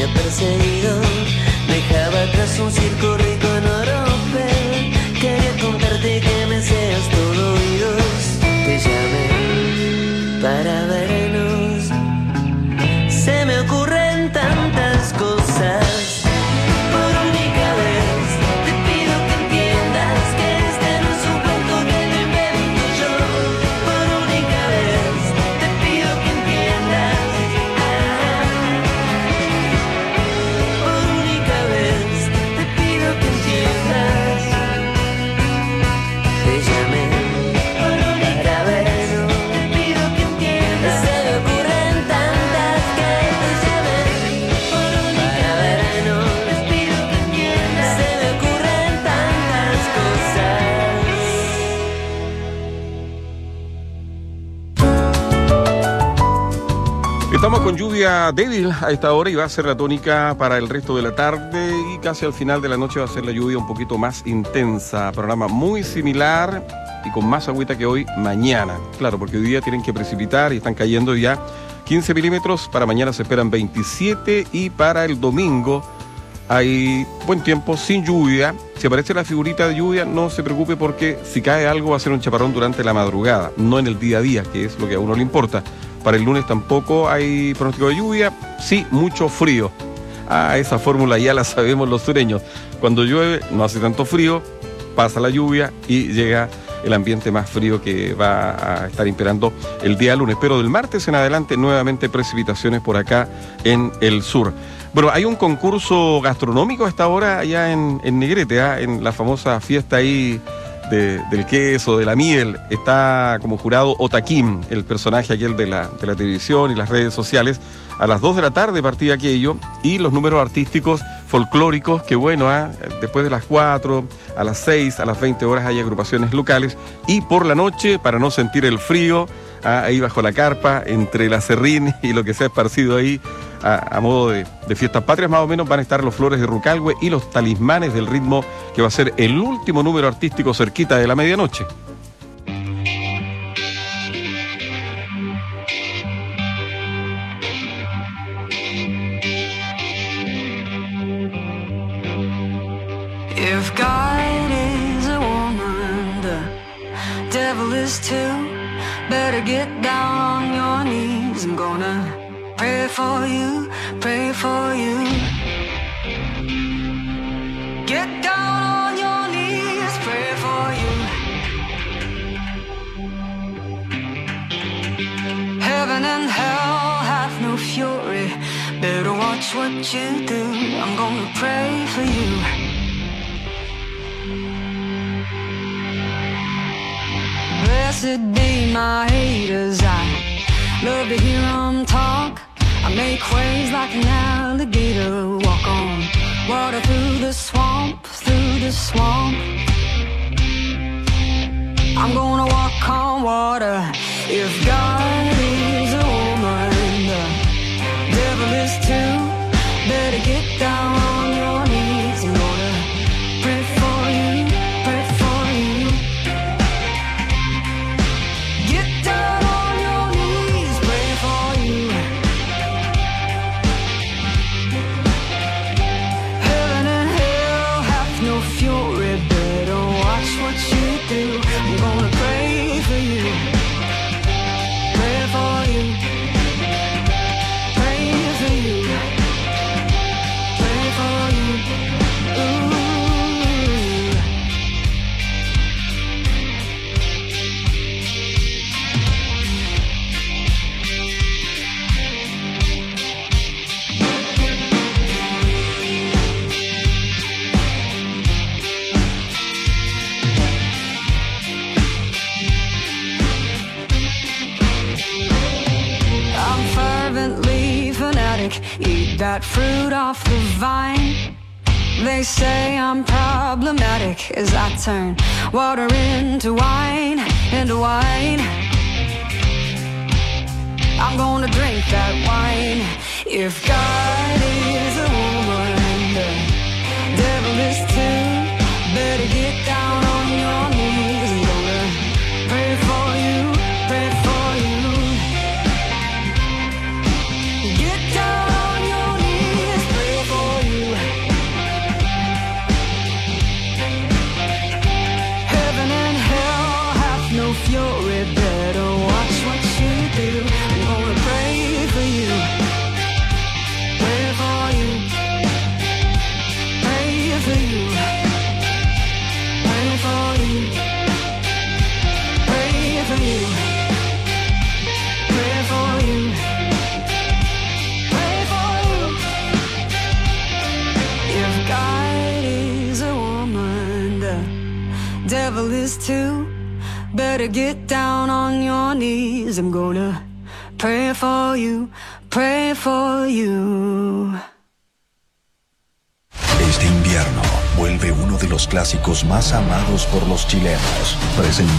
perseguido. Dejaba atrás un circo rico en oropel. Quería contarte que me seas todo oídos. Te llamé para vernos. Se me ocurren tantas cosas. Por única vez te pido que entiendas que este no es un cuento que te invento yo. Por única vez te pido que entiendas. Por única vez te pido que entiendas. Te llamé para vernos. Te pido que entiendas. Se me ocurren tantas que te llamé para vernos. Te pido que entiendas. Se me ocurren tantas cosas. Estamos con lluvia débil a esta hora y va a ser la tónica para el resto de la tarde y casi al final de la noche va a ser la lluvia un poquito más intensa. Programa muy similar y con más agüita que hoy mañana. Claro, porque hoy día tienen que precipitar y están cayendo ya 15 milímetros. Para mañana se esperan 27 y para el domingo hay buen tiempo sin lluvia. Si aparece la figurita de lluvia, no se preocupe porque si cae algo va a ser un chaparrón durante la madrugada, no en el día a día, que es lo que a uno le importa. Para el lunes tampoco hay pronóstico de lluvia, sí, mucho frío. Esa fórmula ya la sabemos los sureños. Cuando llueve no hace tanto frío, pasa la lluvia y llega el ambiente más frío que va a estar imperando el día lunes. Pero del martes en adelante nuevamente precipitaciones por acá en el sur. Bueno, hay un concurso gastronómico a esta hora allá en Negrete, en la famosa fiesta ahí del queso, de la miel. Está como jurado Otaquín, el personaje aquel de la televisión y las redes sociales. A las 2 de la tarde partía aquello y los números artísticos folclóricos, que bueno, después de las 4, a las 6, a las 20 horas hay agrupaciones locales y por la noche, para no sentir el frío, ahí bajo la carpa, entre la serrín y lo que se ha esparcido ahí, a modo de fiestas patrias más o menos, van a estar los Flores de Rucalhue y los Talismanes del Ritmo, que va a ser el último número artístico cerquita de la medianoche. If God is a woman, the devil is too. Better get down on your knees. I'm gonna pray for you, pray for you. Get down on your knees, pray for you. Heaven and hell hath no fury. Better watch what you do. I'm gonna pray for you. Blessed be my haters, I love to hear them talk. I make waves like an alligator, walk on water through the swamp, through the swamp. I'm gonna walk on water. If God is a woman, the devil is too. Better get down on your knees. I'm gonna pray for you, pray for you. Get down on your knees, pray for you. Heaven and hell hath no fury. Better watch what you do. I'm gonna pray for you, pray for you, pray for you, pray for you. Ooh. I'm fervently fanatic, eat that fruit off the vine. They say I'm problematic as I turn water into wine, into wine. I'm gonna drink that wine. If God is a woman, the devil is too. Better get down on your knees. I'm gonna pray for you, pray for you. Get down on your knees, pray devil is too. Better get down on your knees. I'm gonna pray for you, pray for you. Este invierno vuelve uno de los clásicos más amados por los chilenos.